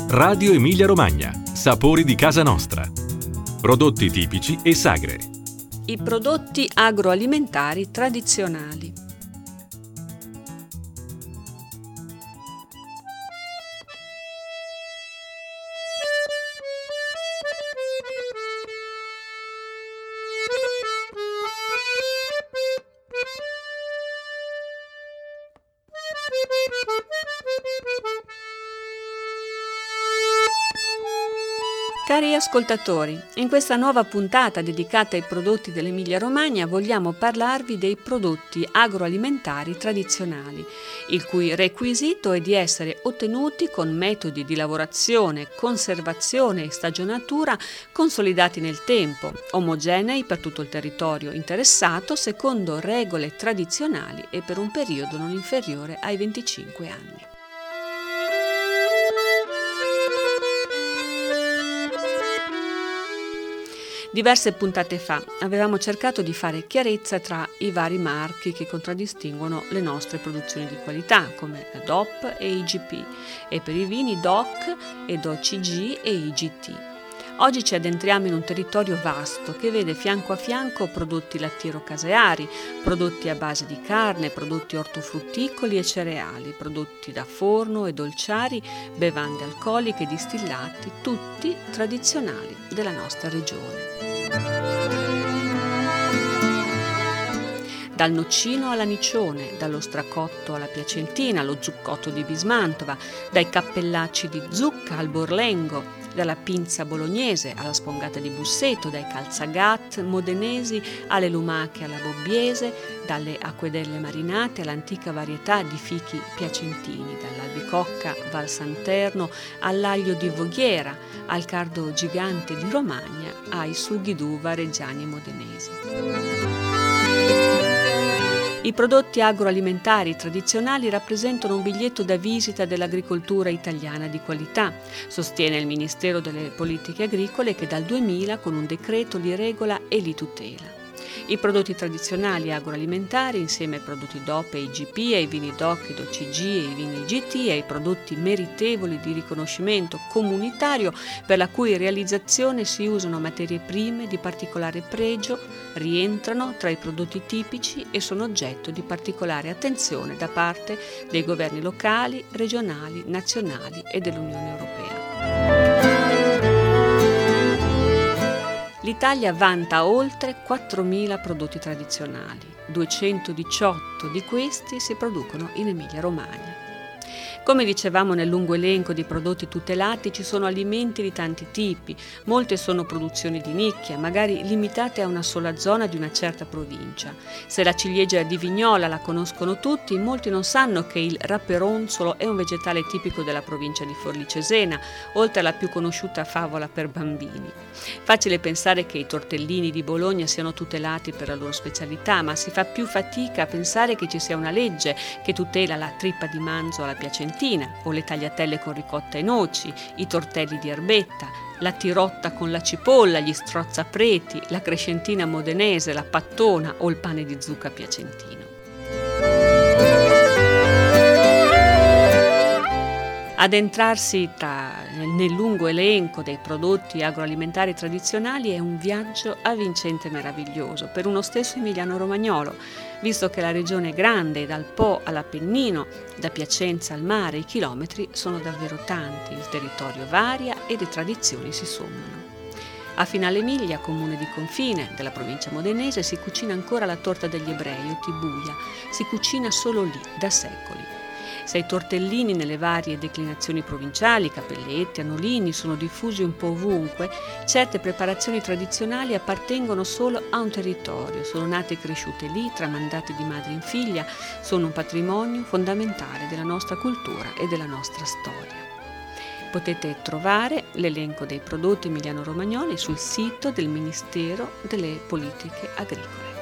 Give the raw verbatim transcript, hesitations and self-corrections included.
Radio Emilia Romagna. Sapori di casa nostra. Prodotti tipici e sagre. I prodotti agroalimentari tradizionali. Cari ascoltatori, in questa nuova puntata dedicata ai prodotti dell'Emilia-Romagna vogliamo parlarvi dei prodotti agroalimentari tradizionali, il cui requisito è di essere ottenuti con metodi di lavorazione, conservazione e stagionatura consolidati nel tempo, omogenei per tutto il territorio interessato secondo regole tradizionali e per un periodo non inferiore ai venticinque anni. Diverse puntate fa avevamo cercato di fare chiarezza tra i vari marchi che contraddistinguono le nostre produzioni di qualità, come la D O P e I G P, e per i vini D O C ed O C G e I G T. Oggi ci addentriamo in un territorio vasto che vede fianco a fianco prodotti lattiero-caseari, prodotti a base di carne, prodotti ortofrutticoli e cereali, prodotti da forno e dolciari, bevande alcoliche e distillati, tutti tradizionali della nostra regione. Dal noccino all'anicione, dallo stracotto alla piacentina, allo zuccotto di Bismantova, dai cappellacci di zucca al borlengo, dalla pinza bolognese alla spongata di Busseto, dai calzagat modenesi alle lumache alla bobbiese, dalle acquedelle marinate all'antica varietà di fichi piacentini, dall'albicocca Val Santerno all'aglio di Voghiera, al cardo gigante di Romagna, ai sughi d'uva reggiani e modenesi. I prodotti agroalimentari tradizionali rappresentano un biglietto da visita dell'agricoltura italiana di qualità, sostiene il Ministero delle Politiche Agricole che dal duemila con un decreto li regola e li tutela. I prodotti tradizionali agroalimentari, insieme ai prodotti D O P e I G P, ai vini D O C ed O C G e ai vini I G T, e ai prodotti meritevoli di riconoscimento comunitario per la cui realizzazione si usano materie prime di particolare pregio, rientrano tra i prodotti tipici e sono oggetto di particolare attenzione da parte dei governi locali, regionali, nazionali e dell'Unione Europea. L'Italia vanta oltre quattromila prodotti tradizionali, duecentodiciotto di questi si producono in Emilia-Romagna. Come dicevamo nel lungo elenco di prodotti tutelati, ci sono alimenti di tanti tipi, molte sono produzioni di nicchia, magari limitate a una sola zona di una certa provincia. Se la ciliegia di Vignola la conoscono tutti, molti non sanno che il raperonzolo è un vegetale tipico della provincia di Forlì Cesena, oltre alla più conosciuta favola per bambini. Facile pensare che i tortellini di Bologna siano tutelati per la loro specialità, ma si fa più fatica a pensare che ci sia una legge che tutela la trippa di manzo alla piacentina o le tagliatelle con ricotta e noci, i tortelli di erbetta, la tirotta con la cipolla, gli strozzapreti, la crescentina modenese, la pattona o il pane di zucca piacentino. Addentrarsi tra, nel lungo elenco dei prodotti agroalimentari tradizionali è un viaggio avvincente e meraviglioso per uno stesso emiliano romagnolo, visto che la regione è grande, dal Po all'Appennino, da Piacenza al mare, i chilometri sono davvero tanti, il territorio varia e le tradizioni si sommano. A Finale Emilia, comune di confine della provincia modenese, si cucina ancora la torta degli ebrei o tibuia, si cucina solo lì da secoli. Se i tortellini nelle varie declinazioni provinciali, cappelletti, annolini sono diffusi un po' ovunque, certe preparazioni tradizionali appartengono solo a un territorio, sono nate e cresciute lì, tramandate di madre in figlia, sono un patrimonio fondamentale della nostra cultura e della nostra storia. Potete trovare l'elenco dei prodotti emiliano-romagnoli sul sito del Ministero delle Politiche Agricole.